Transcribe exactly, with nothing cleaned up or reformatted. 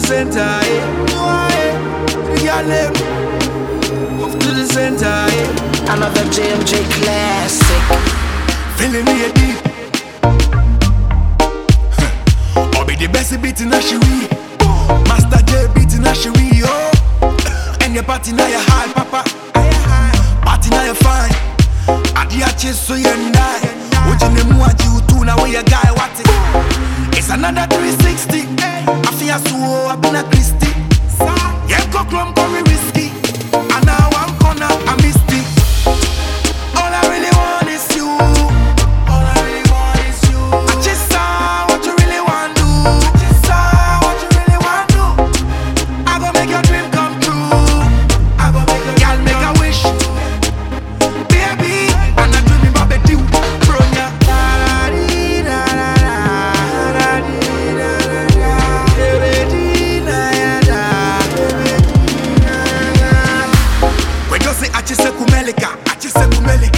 center, eh. The girl them move to the center, eh. Another J M J classic. Feeling me deep. Huh. Obi the best beat in a shiwi. Master J beat in a shiwi, oh. And your party now you high, papa. Party now you fine. Adi a chase so you and I. Ojine mu aji utu na we a guy what it. It's another three sixty. I feel so up in a Christie. Yeah, go clone very risky. And now I'm gonna I missed it. All I really want is you. All I really want is you. I just saw what you really want to do. I just saw what you really want to do. I go make your dream come true. I go make your girl make a wish. Baby, and I dream about the deal. Bronya. Achise kumeleka, achise kumeleka.